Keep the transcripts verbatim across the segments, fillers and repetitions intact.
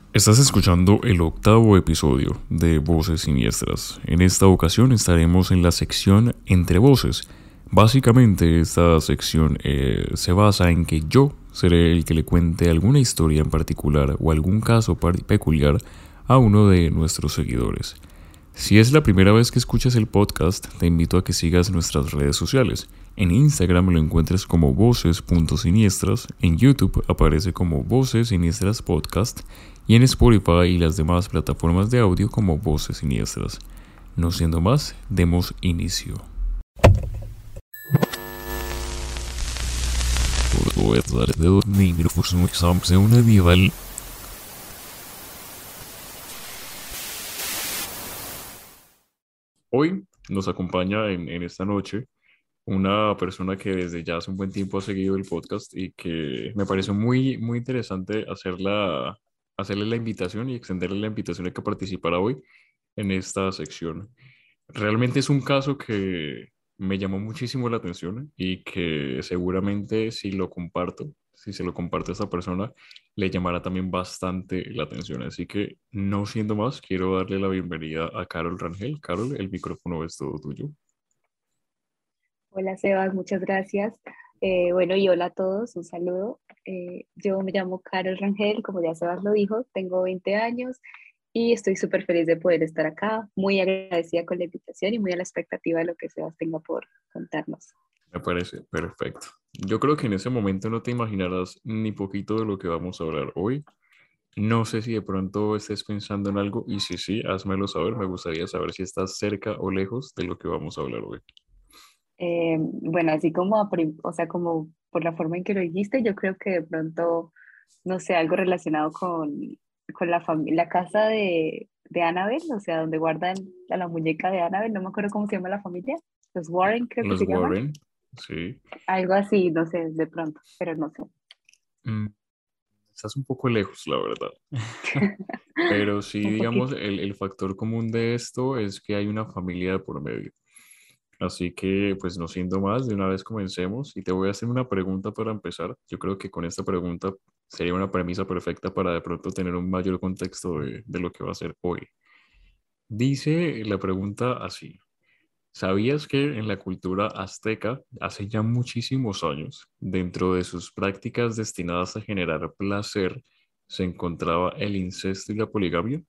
Estás escuchando el octavo episodio de Voces Siniestras. En esta ocasión estaremos en la sección Entre Voces. Básicamente esta sección eh, se basa en que yo seré el que le cuente alguna historia en particular o algún caso peculiar a uno de nuestros seguidores. Si es la primera vez que escuchas el podcast, te invito a que sigas nuestras redes sociales. En Instagram lo encuentres como voces.siniestras, en YouTube aparece como Voces Siniestras Podcast y en Spotify y las demás plataformas de audio como Voces Siniestras. No siendo más, demos inicio. Hoy nos acompaña en, en esta noche una persona que desde ya hace un buen tiempo ha seguido el podcast y que me pareció muy, muy interesante hacerla, hacerle la invitación y extenderle la invitación a que participara hoy en esta sección. Realmente es un caso que me llamó muchísimo la atención y que seguramente si lo comparto, si se lo comparto a esta persona, le llamará también bastante la atención. Así que, no siendo más, quiero darle la bienvenida a Carol Rangel. Carol, el micrófono es todo tuyo. Hola Sebas, muchas gracias. Eh, bueno, y hola a todos, un saludo. Eh, yo me llamo Carol Rangel, como ya Sebas lo dijo, tengo veinte años y estoy súper feliz de poder estar acá, muy agradecida con la invitación y muy a la expectativa de lo que Sebas tenga por contarnos. Me parece perfecto. Yo creo que en ese momento no te imaginarás ni poquito de lo que vamos a hablar hoy. No sé si de pronto estés pensando en algo y si sí, házmelo saber. Me gustaría saber si estás cerca o lejos de lo que vamos a hablar hoy. Eh, bueno, así como, a prim- o sea, como por la forma en que lo dijiste, yo creo que de pronto, no sé, algo relacionado con, con la familia, la casa de, de Annabelle, o sea, donde guardan a la muñeca de Annabelle, no me acuerdo cómo se llama la familia, los Warren creo que Los se llaman, Warren, sí. algo así, no sé, de pronto, pero no sé. Mm, estás un poco lejos, la verdad. Pero sí, Un digamos, poquito. el, el factor común de esto es que hay una familia de por medio. Así que, pues no siendo más, de una vez comencemos y te voy a hacer una pregunta para empezar. Yo creo que con esta pregunta sería una premisa perfecta para de pronto tener un mayor contexto de, de lo que va a ser hoy. Dice la pregunta así. ¿Sabías que en la cultura azteca, hace ya muchísimos años, dentro de sus prácticas destinadas a generar placer, se encontraba el incesto y la poligamia?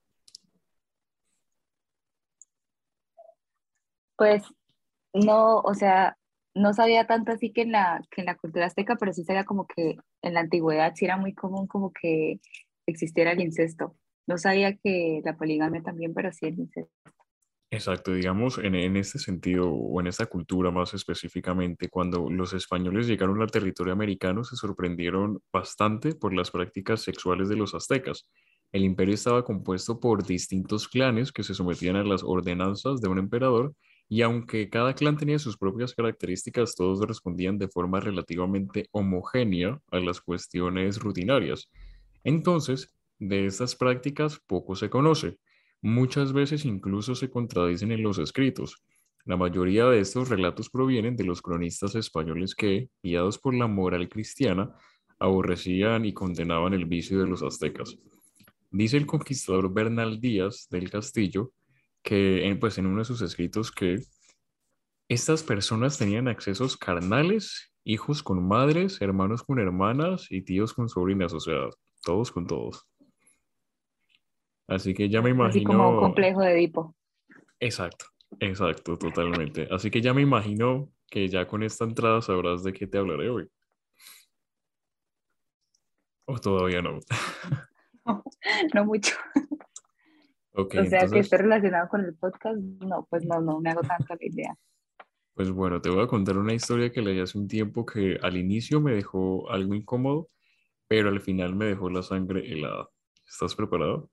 Pues no, o sea, no sabía tanto así que en la, que en la cultura azteca, pero sí sabía como que en la antigüedad sí era muy común como que existiera el incesto. No sabía que la poligamia también, pero sí el incesto. Exacto, digamos, en, en este sentido, o en esta cultura más específicamente, cuando los españoles llegaron al territorio americano, se sorprendieron bastante por las prácticas sexuales de los aztecas. El imperio estaba compuesto por distintos clanes que se sometían a las ordenanzas de un emperador, y aunque cada clan tenía sus propias características, todos respondían de forma relativamente homogénea a las cuestiones rutinarias. Entonces, de estas prácticas poco se conoce. Muchas veces incluso se contradicen en los escritos. La mayoría de estos relatos provienen de los cronistas españoles que, guiados por la moral cristiana, aborrecían y condenaban el vicio de los aztecas. Dice el conquistador Bernal Díaz del Castillo que, en, pues, en uno de sus escritos, que estas personas tenían accesos carnales, hijos con madres, hermanos con hermanas y tíos con sobrinas, o sea, todos con todos. Así que ya me Entonces, así como un imagino. complejo de Edipo. Exacto, exacto, totalmente. Así que ya me imagino que ya con esta entrada sabrás de qué te hablaré hoy. O todavía no. No mucho. Ok, O sea, que esté entonces, relacionado con el podcast, no, pues no, no me hago tanto la idea. pues bueno, te voy a contar una historia que leí hace un tiempo que al inicio me dejó algo incómodo, pero al final me dejó la sangre helada. ¿Estás preparado?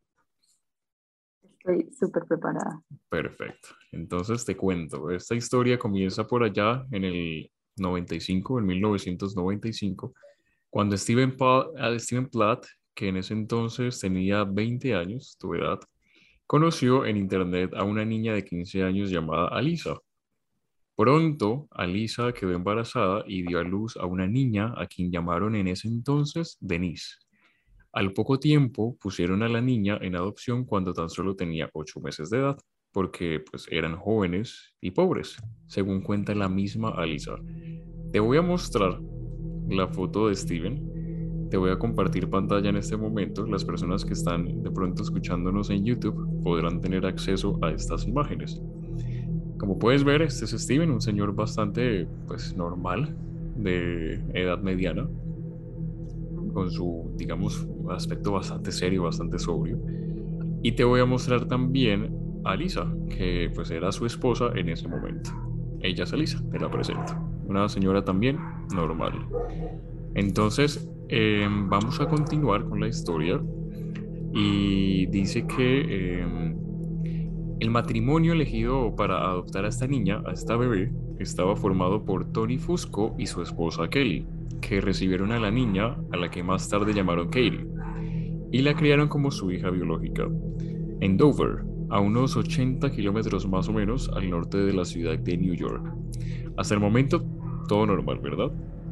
Estoy súper preparada. Perfecto. Entonces te cuento. Esta historia comienza por allá en el noventa y cinco, en mil novecientos noventa y cinco, cuando Steven, Pa- ah, Steven Platt, que en ese entonces tenía veinte años, tu edad, conoció en internet a una niña de quince años llamada Alisa. Pronto, Alisa quedó embarazada y dio a luz a una niña a quien llamaron en ese entonces Denise. Al poco tiempo pusieron a la niña en adopción cuando tan solo tenía ocho meses de edad, porque pues eran jóvenes y pobres, según cuenta la misma Alisa. Te voy a mostrar la foto de Steven. Te voy a compartir pantalla en este momento. Las personas que están de pronto escuchándonos en YouTube podrán tener acceso a estas imágenes. Como puedes ver, este es Steven, un señor bastante, pues, normal, de edad mediana, con su, digamos, aspecto bastante serio, bastante sobrio. Y te voy a mostrar también a Lisa, que pues era su esposa en ese momento. Ella es Lisa, te la presento. Una señora también normal. Entonces, eh, vamos a continuar con la historia. Y dice que eh, el matrimonio elegido para adoptar a esta niña, a esta bebé, estaba formado por Tony Fusco y su esposa Kelly, que recibieron a la niña, a la que más tarde llamaron Katie, y la criaron como su hija biológica, en Dover, a unos ochenta kilómetros más o menos al norte de la ciudad de New York. Hasta el momento, todo normal, ¿verdad?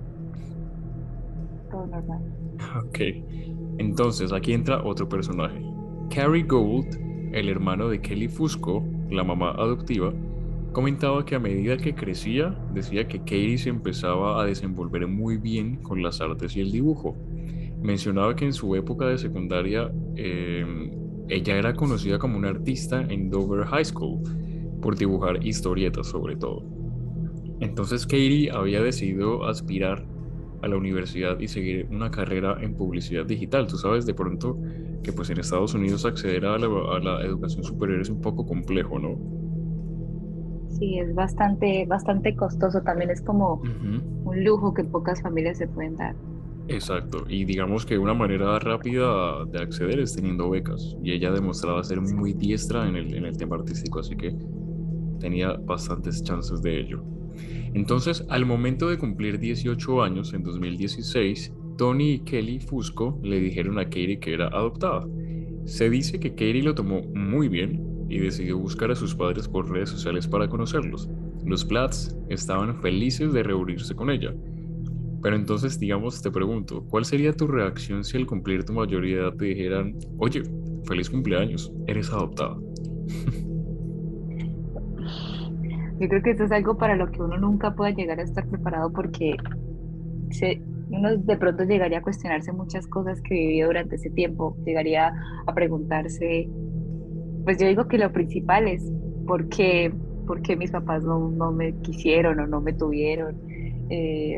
Todo normal. Ok. Entonces, aquí entra otro personaje. Cary Gould, el hermano de Kelly Fusco, la mamá adoptiva, comentaba que a medida que crecía, decía que Katie se empezaba a desenvolver muy bien con las artes y el dibujo. Mencionaba que en su época de secundaria, eh, ella era conocida como una artista en Dover High School por dibujar historietas sobre todo. Entonces Katie había decidido aspirar a la universidad y seguir una carrera en publicidad digital. Tú sabes de pronto que pues en Estados Unidos acceder a la, a la educación superior es un poco complejo, ¿no? Sí, es bastante, bastante costoso. También es como Ujú. un lujo que pocas familias se pueden dar. Exacto, y digamos que una manera rápida de acceder es teniendo becas, y ella demostraba ser muy Sí. diestra en el, en el tema artístico, así que tenía bastantes chances de ello. Entonces, al momento de cumplir dieciocho años, en dos mil dieciséis, Tony y Kelly Fusco le dijeron a Katie que era adoptada. Se dice que Katie lo tomó muy bien y decidió buscar a sus padres por redes sociales para conocerlos. Los Platts estaban felices de reunirse con ella. Pero entonces, digamos, te pregunto, ¿cuál sería tu reacción si al cumplir tu mayoría de edad te dijeran, oye, feliz cumpleaños, eres adoptada? Yo creo que esto es algo para lo que uno nunca puede llegar a estar preparado porque se, uno de pronto llegaría a cuestionarse muchas cosas que vivió durante ese tiempo, llegaría a preguntarse, pues yo digo que lo principal es por qué, por qué mis papás no, no me quisieron o no me tuvieron, eh,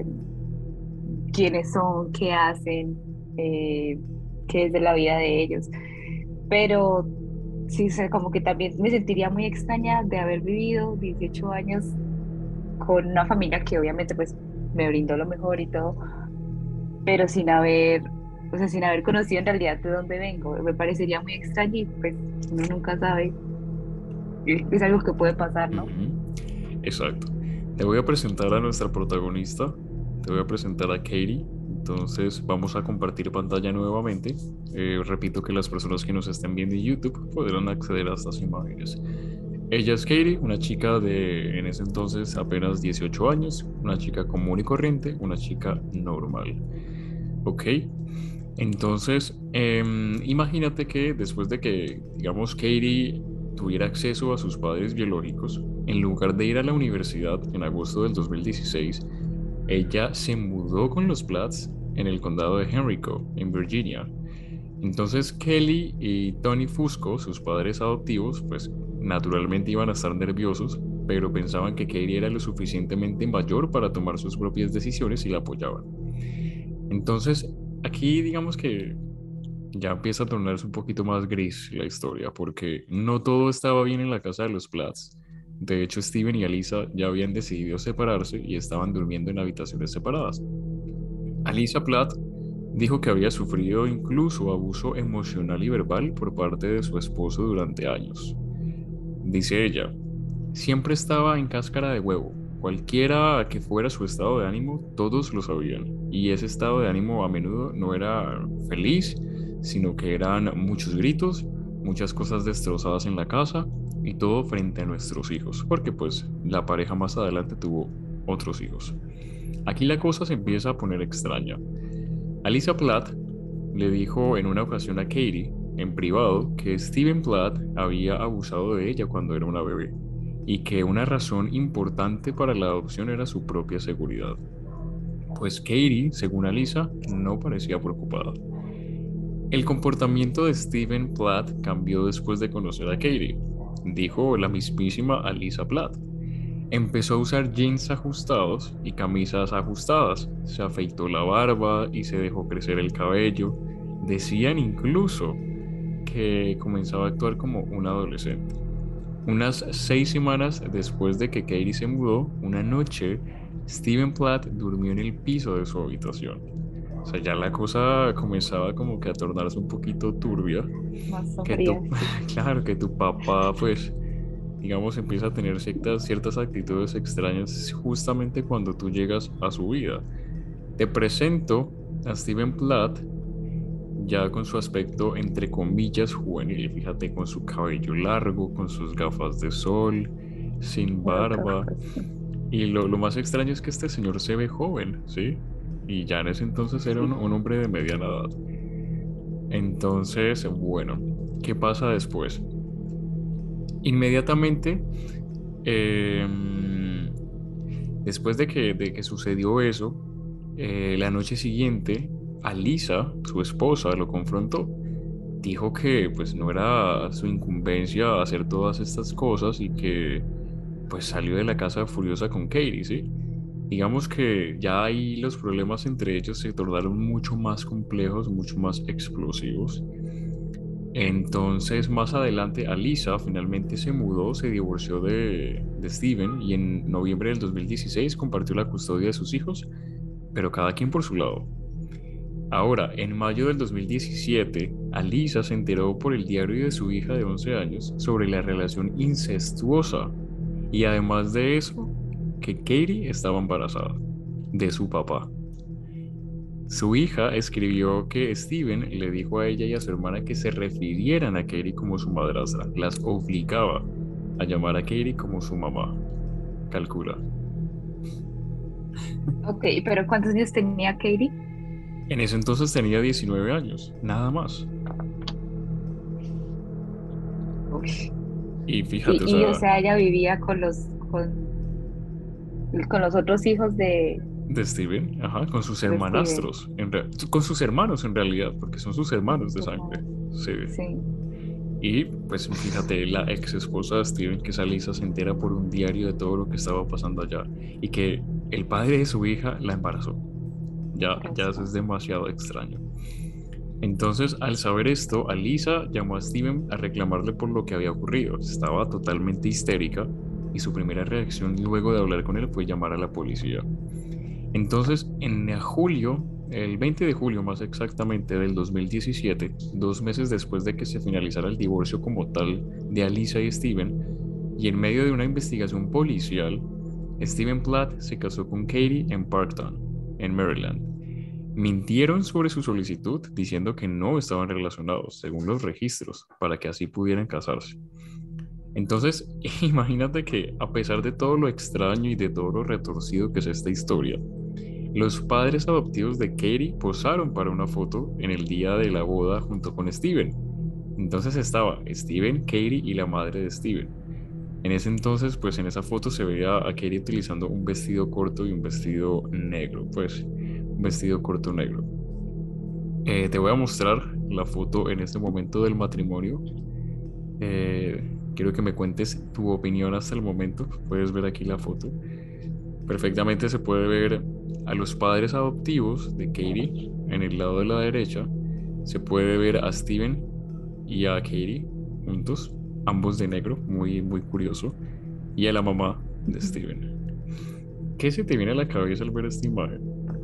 quiénes son, qué hacen, eh, qué es de la vida de ellos. Pero sí, sé, como que también me sentiría muy extraña de haber vivido dieciocho años con una familia que obviamente pues me brindó lo mejor y todo, pero sin haber, o sea, sin haber conocido en realidad de dónde vengo. Me parecería muy extraño y pues uno nunca sabe, es es algo que puede pasar, ¿no? Ujú. Exacto. Te voy a presentar a nuestra protagonista, te voy a presentar a Katie. Entonces vamos a compartir pantalla nuevamente. Eh, repito que las personas que nos estén viendo en YouTube podrán acceder a estas imágenes. Ella es Katie, una chica de en ese entonces apenas dieciocho años, una chica común y corriente, una chica normal. Ok, entonces em, imagínate que después de que, digamos, Katie tuviera acceso a sus padres biológicos, en lugar de ir a la universidad en agosto del dos mil dieciséis, ella se mudó con los Platts en el condado de Henrico, en Virginia. Entonces Kelly y Tony Fusco, sus padres adoptivos, pues naturalmente iban a estar nerviosos, pero pensaban que Katie era lo suficientemente mayor para tomar sus propias decisiones y la apoyaban. Entonces, aquí digamos que ya empieza a tornarse un poquito más gris la historia, porque no todo estaba bien en la casa de los Platts. De hecho, Steven y Alisa ya habían decidido separarse y estaban durmiendo en habitaciones separadas. Alisa Platt dijo que había sufrido incluso abuso emocional y verbal por parte de su esposo durante años. Dice ella, siempre estaba en cáscara de huevo. Cualquiera que fuera su estado de ánimo, todos lo sabían. Y ese estado de ánimo a menudo no era feliz, sino que eran muchos gritos, muchas cosas destrozadas en la casa y todo frente a nuestros hijos, porque pues la pareja más adelante tuvo otros hijos. Aquí la cosa se empieza a poner extraña. Alisa Platt le dijo en una ocasión a Katie, en privado, que Steven Platt había abusado de ella cuando era una bebé y que una razón importante para la adopción era su propia seguridad. Pues Katie, según Alisa, no parecía preocupada. El comportamiento de Steven Platt cambió después de conocer a Katie, dijo la mismísima Alisa Platt. Empezó a usar jeans ajustados y camisas ajustadas, se afeitó la barba y se dejó crecer el cabello. Decían incluso que comenzaba a actuar como un adolescente. Unas seis semanas después de que Katie se mudó, una noche, Steven Platt durmió en el piso de su habitación. O sea, ya la cosa comenzaba como que a tornarse un poquito turbia. Más Que sombría, tu, sí. claro, que tu papá, pues, digamos, empieza a tener ciertas, ciertas actitudes extrañas justamente cuando tú llegas a su vida. Te presento a Steven Platt ya con su aspecto entre comillas juvenil, fíjate, con su cabello largo, con sus gafas de sol, sin Las barba. gafas, sí. Y lo, lo más extraño es que este señor se ve joven, ¿sí? Y ya en ese entonces era un, Sí. un hombre de mediana edad. Entonces, bueno, ¿qué pasa después? Inmediatamente, em, después de que, de que sucedió eso, eh, la noche siguiente, Alisa, su esposa, lo confrontó. Dijo que pues no era su incumbencia hacer todas estas cosas y que pues salió de la casa furiosa con Katie, ¿sí? Digamos que ya ahí los problemas entre ellos se tornaron mucho más complejos, mucho más explosivos. Entonces, más adelante, Alisa finalmente se mudó, se divorció de, de Steven y en noviembre del dos mil dieciséis compartió la custodia de sus hijos, pero cada quien por su lado. Ahora, en mayo del dos mil diecisiete, Alisa se enteró por el diario de su hija de once años sobre la relación incestuosa y además de eso, que Katie estaba embarazada de su papá. Su hija escribió que Steven le dijo a ella y a su hermana que se refirieran a Katie como su madrastra, las obligaba a llamar a Katie como su mamá. Calcula. Ok, pero ¿cuántos años tenía Katie? En ese entonces tenía diecinueve años, nada más. Uy. Y fíjate, o Y, y, o sea, sea, ella vivía con los, con, con los otros hijos de, de Steven, ajá, con sus de Steven. hermanastros, en rea- con sus hermanos en realidad, porque son sus Con hermanos sus de sangre. hermanos. Sí. Sí, Y pues fíjate, la ex esposa de Steven, que es Alisa, se entera por un diario de todo lo que estaba pasando allá y que el padre de su hija la embarazó. Ya, ya eso embarazó. es demasiado extraño. Entonces, al saber esto, Alisa llamó a Steven a reclamarle por lo que había ocurrido. Estaba totalmente histérica y su primera reacción luego de hablar con él fue llamar a la policía. Entonces, en julio, el veinte de julio más exactamente del dos mil diecisiete, dos meses después de que se finalizara el divorcio como tal de Alisa y Steven, y en medio de una investigación policial, Steven Platt se casó con Katie en Parktown, en Maryland. Mintieron sobre su solicitud diciendo que no estaban relacionados, según los registros, para que así pudieran casarse. Entonces, imagínate que a pesar de todo lo extraño y de todo lo retorcido que es esta historia, los padres adoptivos de Katie posaron para una foto en el día de la boda junto con Steven. Entonces estaba Steven, Katie y la madre de Steven. En ese entonces, pues en esa foto se veía a Katie utilizando un vestido corto y un vestido negro, pues un vestido corto negro. Eh, te voy a mostrar la foto en este momento del matrimonio. Eh, quiero que me cuentes tu opinión hasta el momento. Puedes ver aquí la foto. Perfectamente se puede ver a los padres adoptivos de Katie en el lado de la derecha. Se puede ver a Steven y a Katie juntos, ambos de negro, muy, muy curioso. Y a la mamá de Steven. ¿Qué se te viene a la cabeza al ver esta imagen?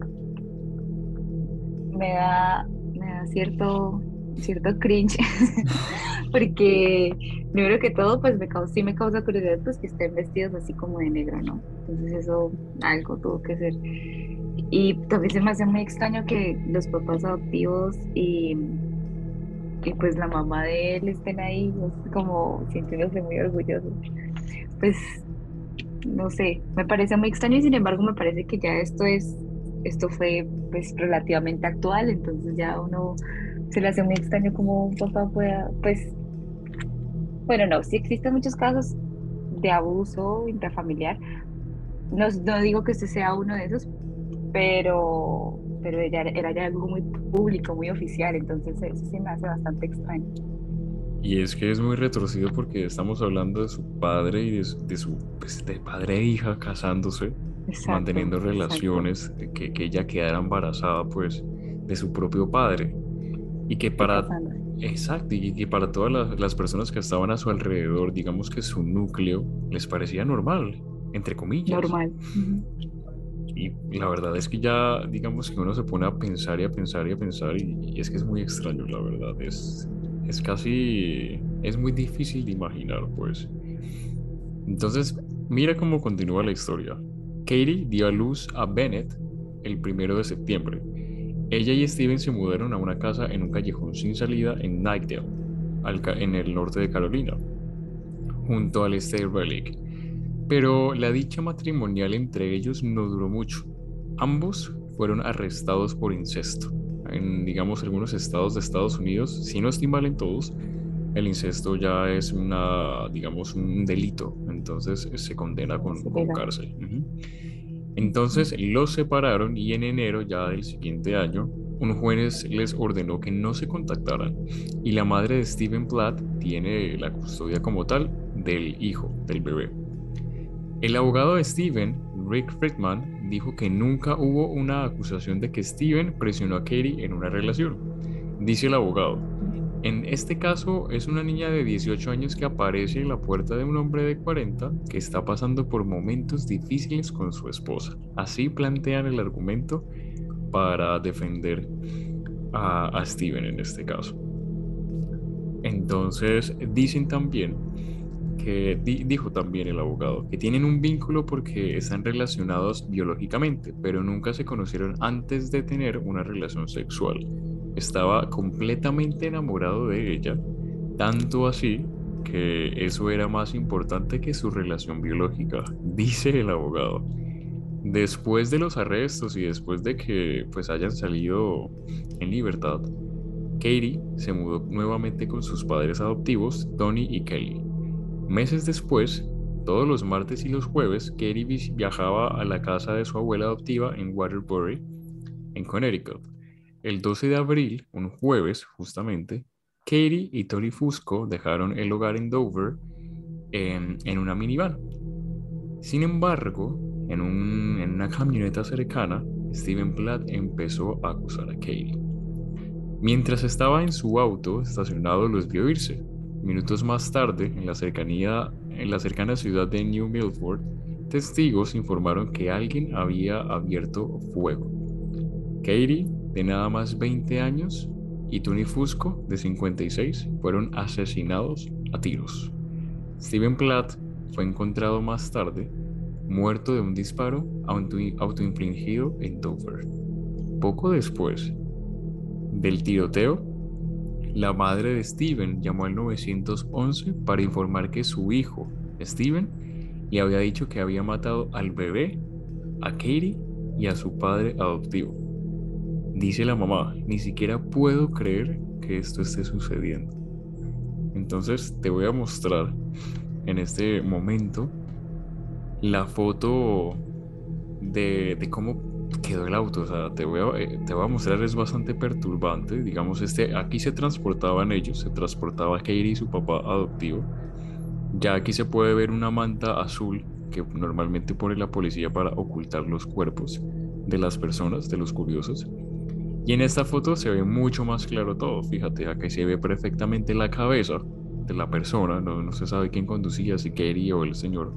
Me da, me da cierto, cierto cringe, porque primero que todo, pues me causa, sí me causa curiosidad, pues que estén vestidos así como de negro, ¿no? Entonces eso algo tuvo que ser. Y también se me hace muy extraño que los papás adoptivos y, y pues la mamá de él estén ahí, es como sintiéndose muy orgullosos. Pues no sé, me parece muy extraño y sin embargo me parece que ya esto es, esto fue pues relativamente actual, entonces ya uno Se le hace muy extraño como un papá pueda, pues, bueno, no, sí existen muchos casos de abuso intrafamiliar. No, no digo que este sea uno de esos, pero, pero ella, era ya algo muy público, muy oficial, entonces eso sí me hace bastante extraño. Y es que es muy retorcido porque estamos hablando de su padre y de su, de su, pues, de padre e hija casándose, Exacto, manteniendo exacto. relaciones, eh, que, que ella quedara embarazada, pues, de su propio padre. Y que Y para, casándose. exacto, y que para todas las, las personas que estaban a su alrededor, digamos que su núcleo les parecía normal, entre comillas. Normal. Ujú. Y la verdad es que ya, digamos que uno se pone a pensar y a pensar y a pensar, y, y es que es muy extraño, la verdad. Es, es casi, es muy difícil de imaginar, pues. Entonces, mira cómo continúa la historia. Katie dio a luz a Bennett el primero de septiembre. Ella y Steven se mudaron a una casa en un callejón sin salida en Knightdale, al ca- en el norte de Carolina, junto al State Relic. Pero la dicha matrimonial entre ellos no duró mucho. Ambos fueron arrestados por incesto. En, digamos, algunos estados de Estados Unidos, si no estoy mal en todos, el incesto ya es una, digamos, un delito. Entonces eh, se condena Es con, con ilegal. cárcel. Ujú. Ujú. Entonces los separaron y en enero ya del siguiente año, un juez les ordenó que no se contactaran y la madre de Stephen Platt tiene la custodia como tal del hijo, del bebé. El abogado de Steven, Rick Friedman, dijo que nunca hubo una acusación de que Steven presionó a Katie en una relación. Dice el abogado, en este caso es una niña de dieciocho años que aparece en la puerta de un hombre de cuarenta que está pasando por momentos difíciles con su esposa. Así plantean el argumento para defender a, a Steven en este caso. Entonces, dicen también que di- dijo también el abogado, que tienen un vínculo porque están relacionados biológicamente, pero nunca se conocieron antes de tener una relación sexual. Estaba completamente enamorado de ella, tanto así que eso era más importante que su relación biológica, dice el abogado. Después de los arrestos y después de que pues hayan salido en libertad, Katie se mudó nuevamente con sus padres adoptivos, Tony y Kelly. Meses después, todos los martes y los jueves, Katie vis- viajaba a la casa de su abuela adoptiva en Waterbury, en Connecticut. El doce de abril, un jueves justamente, Katie y Tony Fusco dejaron el hogar en Dover en, en una minivan. Sin embargo, en, un- en una camioneta cercana, Steven Platt empezó a acusar a Katie. Mientras estaba en su auto estacionado, los vio irse. Minutos más tarde, en la cercanía, en la cercana ciudad de New Milford, testigos informaron que alguien había abierto fuego. Katie, de nada más veinte años, y Tony Fusco, de cincuenta y seis, fueron asesinados a tiros. Steven Platt fue encontrado más tarde, muerto de un disparo auto- autoinfligido en Dover. Poco después del tiroteo, la madre de Steven llamó al nueve once para informar que su hijo, Steven, le había dicho que había matado al bebé, a Katie y a su padre adoptivo. Dice la mamá, ni siquiera puedo creer que esto esté sucediendo. Entonces te voy a mostrar en este momento la foto de, de cómo quedó el auto. O sea, te voy a, eh, te voy a mostrar, es bastante perturbante. Digamos, este, aquí se transportaban ellos, se transportaba Katie y su papá adoptivo. Ya aquí se puede ver una manta azul que normalmente pone la policía para ocultar los cuerpos de las personas, de los curiosos. Y en esta foto se ve mucho más claro todo. Fíjate, aquí se ve perfectamente la cabeza de la persona. No, no se sabe quién conducía, si Katie o el señor.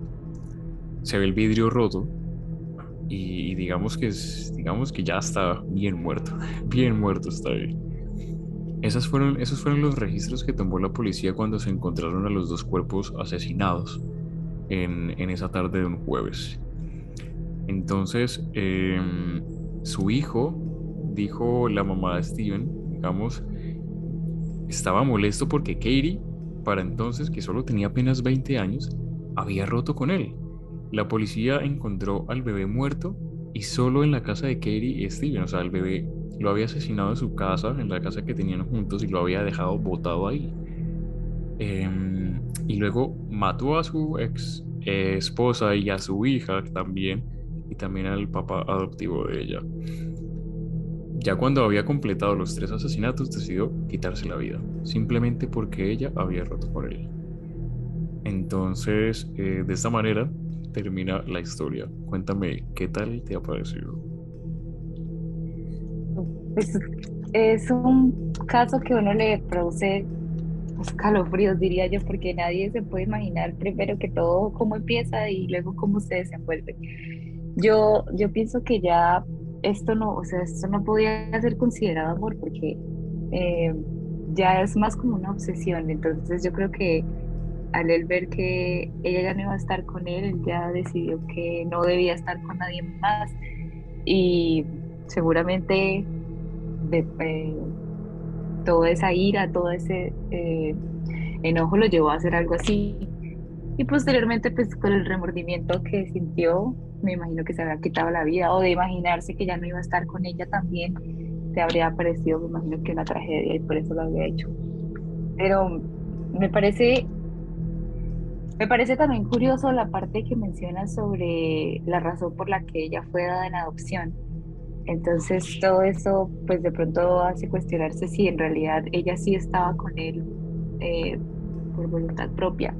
Se ve el vidrio roto y, y digamos que es, digamos que ya está bien muerto, bien muerto está ahí. Esas fueron, esos fueron los registros que tomó la policía cuando se encontraron a los dos cuerpos asesinados en, en esa tarde de un jueves. Entonces, em, su hijo, dijo la mamá de Steven, digamos, estaba molesto porque Katie, para entonces, que solo tenía apenas veinte años, había roto con él. La policía encontró al bebé muerto y solo en la casa de Katie y Steven, o sea, el bebé lo había asesinado en su casa, en la casa que tenían juntos, y lo había dejado botado ahí. Em, y luego mató a su ex eh, esposa y a su hija también, y también al papá adoptivo de ella. Ya cuando había completado los tres asesinatos, decidió quitarse la vida, simplemente porque ella había roto con él. Entonces, eh, de esta manera termina la historia. Cuéntame, ¿qué tal te ha parecido? Pues es un caso que uno le produce escalofríos, diría yo, porque nadie se puede imaginar primero que todo cómo empieza y luego cómo se desenvuelve. Yo, yo pienso que ya esto no, o sea, esto no podía ser considerado amor porque eh, ya es más como una obsesión. Entonces yo creo que al él ver que ella ya no iba a estar con él, él ya decidió que no debía estar con nadie más y seguramente de, eh, toda esa ira, todo ese eh, enojo lo llevó a hacer algo así. Y posteriormente, pues con el remordimiento que sintió, me imagino que se había quitado la vida, o de imaginarse que ya no iba a estar con ella también, te habría parecido, me imagino que una tragedia y por eso lo había hecho. Pero me parece, me parece también curioso la parte que menciona sobre la razón por la que ella fue dada en adopción. Entonces, todo eso, pues de pronto hace cuestionarse si en realidad ella sí estaba con él eh, por voluntad propia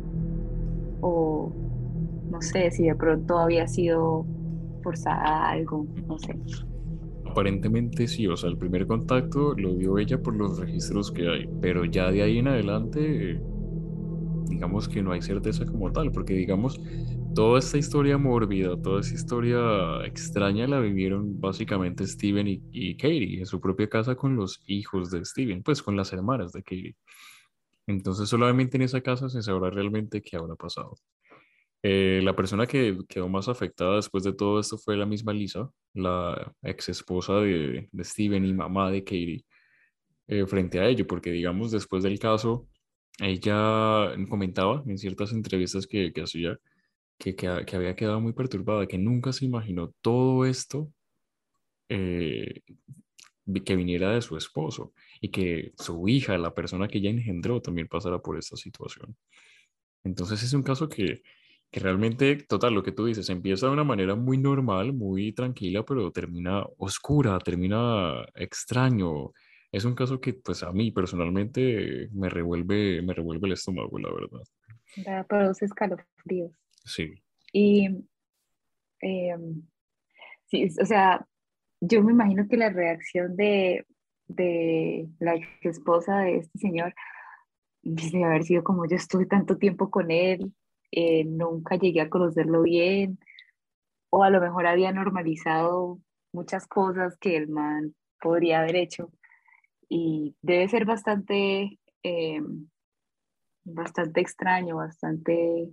o no sé si de pronto había sido forzada a algo, no sé. Aparentemente sí, o sea, el primer contacto lo dio ella por los registros que hay, pero ya de ahí en adelante, eh, digamos que no hay certeza como tal, porque digamos, toda esta historia mórbida, toda esta historia extraña la vivieron básicamente Steven y, y Katie en su propia casa con los hijos de Steven, pues con las hermanas de Katie. Entonces solamente en esa casa se sabrá realmente qué habrá pasado. Eh, la persona que quedó más afectada después de todo esto fue la misma Lisa, la ex esposa de, de Steven y mamá de Katie, eh, frente a ello, porque digamos, después del caso, ella comentaba en ciertas entrevistas que, que hacía que, que, que había quedado muy perturbada, que nunca se imaginó todo esto eh, vi- que viniera de su esposo y que su hija, la persona que ella engendró, también pasara por esta situación. Entonces es un caso que, que realmente, total, lo que tú dices, empieza de una manera muy normal, muy tranquila, pero termina oscura, termina extraño. Es un caso que, pues a mí personalmente me revuelve, me revuelve el estómago, la verdad. Da, produce escalofríos. Sí. Y eh, sí, o sea, yo me imagino que la reacción de, de la ex esposa de este señor pues, debe haber sido como yo estuve tanto tiempo con él, eh, nunca llegué a conocerlo bien, o a lo mejor había normalizado muchas cosas que el man podría haber hecho. Y debe ser bastante, eh, bastante extraño, bastante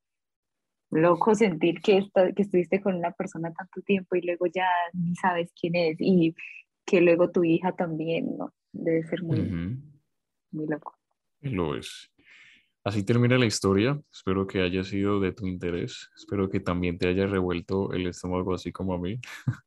loco sentir que, esta- que estuviste con una persona tanto tiempo y luego ya ni sabes quién es y que luego tu hija también, ¿no? Debe ser muy, Ujú. muy loco. Lo es. Así termina la historia. Espero que haya sido de tu interés. Espero que también te haya revuelto el estómago así como a mí.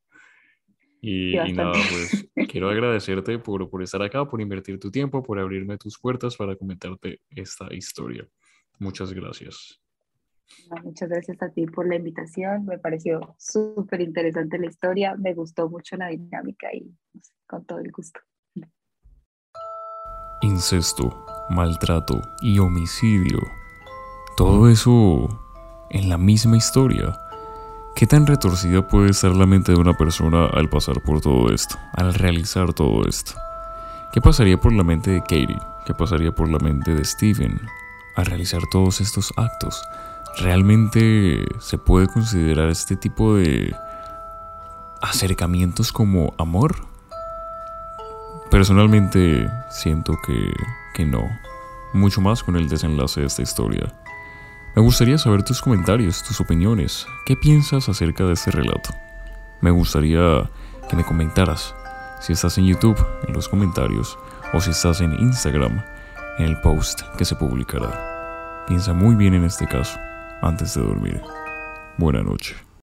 Sí, Y, y bastante. nada, pues quiero agradecerte por, por estar acá, por invertir tu tiempo, por abrirme tus puertas para comentarte esta historia. Muchas gracias. No, muchas gracias a ti por la invitación. Me pareció súper interesante la historia. Me gustó mucho la dinámica y no sé, con todo el gusto. Incesto, maltrato y homicidio. Todo eso en la misma historia. ¿Qué tan retorcida puede estar la mente de una persona al pasar por todo esto, al realizar todo esto? ¿Qué pasaría por la mente de Katie? ¿Qué pasaría por la mente de Steven al realizar todos estos actos? ¿Realmente se puede considerar este tipo de acercamientos como amor? Personalmente siento que, que no. Mucho más con el desenlace de esta historia. Me gustaría saber tus comentarios, tus opiniones. ¿Qué piensas acerca de este relato? Me gustaría que me comentaras si estás en YouTube, en los comentarios, o si estás en Instagram, en el post que se publicará. Piensa muy bien en este caso antes de dormir. Buena noche.